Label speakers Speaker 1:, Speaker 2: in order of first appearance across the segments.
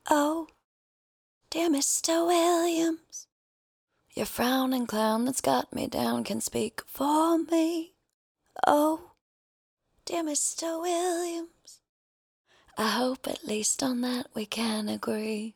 Speaker 1: Oh, dear Mr. Williams, your frowning clown that's got me down can speak for me. Oh, dear Mr. Williams, I hope at least on that we can agree.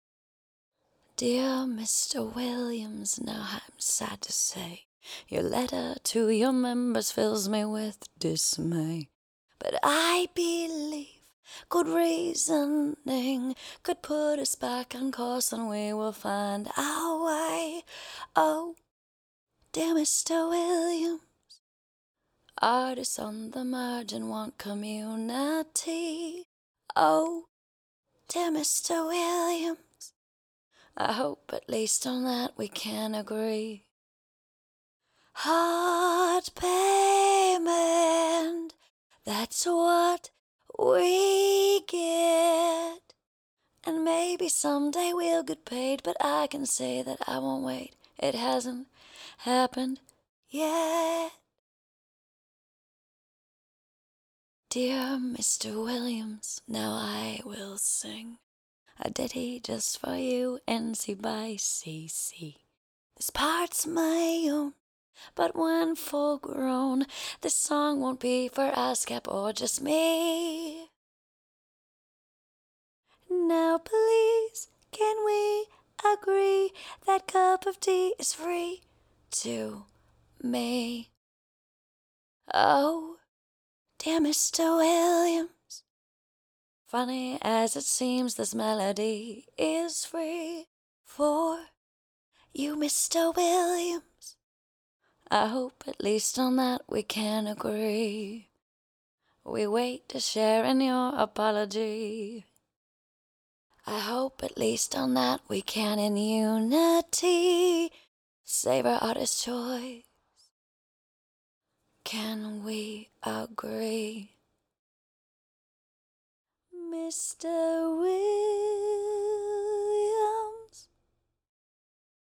Speaker 1: Dear Mr. Williams, now I'm sad to say, your letter to your members fills me with dismay. But I believe good reasoning could put us back on course and we will find our way. Oh, dear Mr. Williams, artists on the margin want community. Oh, dear Mr. Williams, I hope at least on that we can agree. Hard payment, that's what we get. And maybe someday we'll get paid, but I can say that I won't wait. It hasn't happened yet. Dear Mr. Williams, now I will sing a ditty just for you, NC by CC. This part's my own, but when full grown, this song won't be for ASCAP or just me. Now please, can we agree that cup of tea is free to me? Oh, dear Mr. Williams, funny as it seems, this melody is free for you, Mr. Williams. I hope at least on that we can agree. We wait to share in your apology. I hope at least on that we can in unity save our artist choice. Can we agree? Mr. Williams?